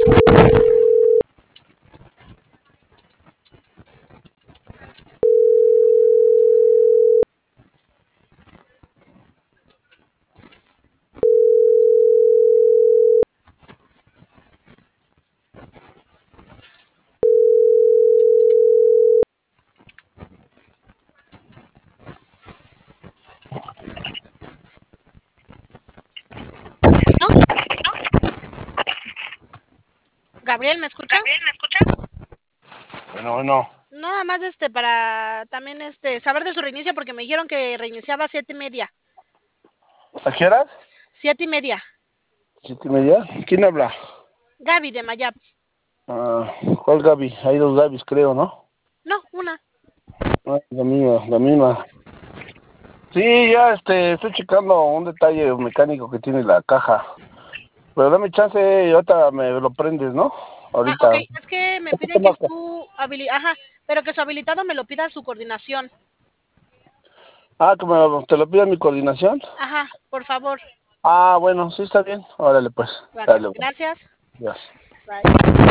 ¿No? Gabriel, ¿me escucha? Bueno. No, nada más para también saber de su reinicio porque me dijeron que reiniciaba a 7:30. ¿A qué horas? 7:30. 7:30. ¿Quién habla? Gaby de Mayap. Ah, ¿cuál Gaby? Hay dos Gabys, creo, ¿no? No, una. Ah, la misma, la misma. Sí, ya estoy checando un detalle mecánico que tiene la caja. Pero dame chance y ahorita me lo prendes, ¿no? Ah, ok. Ahorita. Es que me ¿Cuánto piden que toma? Ajá, pero que su habilitado me lo pida su coordinación. Ah, te lo pido mi coordinación. Ajá, por favor. Ah, bueno, sí está bien. Órale, pues. Va, Dale, bueno. gracias. Ya. Bye.